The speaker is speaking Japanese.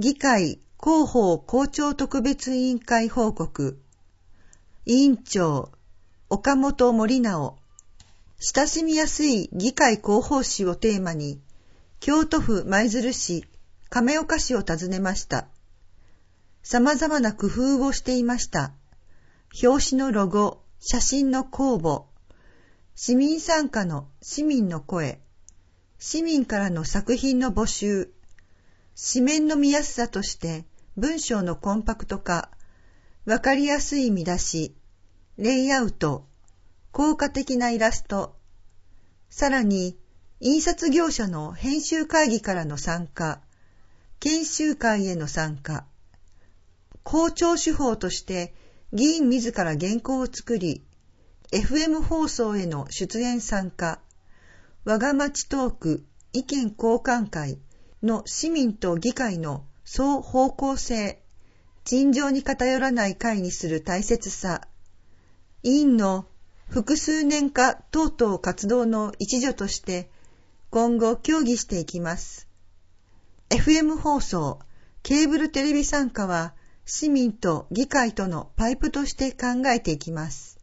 議会広報校長特別委員会報告。委員長、岡本森直。親しみやすい議会広報誌をテーマに、京都府舞鶴市、亀岡市を訪ねました。様々な工夫をしていました。表紙のロゴ、写真の公募、市民参加の市民の声、市民からの作品の募集、紙面の見やすさとして文章のコンパクト化、わかりやすい見出し、レイアウト、効果的なイラスト、さらに印刷業者の編集会議からの参加、研修会への参加、校長手法として議員自ら原稿を作り、FM 放送への出演参加、我が町トーク意見交換会の市民と議会の双方向性、陳情に偏らない会にする大切さ、委員の複数年化等々活動の一助として今後協議していきます。FM 放送、ケーブルテレビ参加は市民と議会とのパイプとして考えていきます。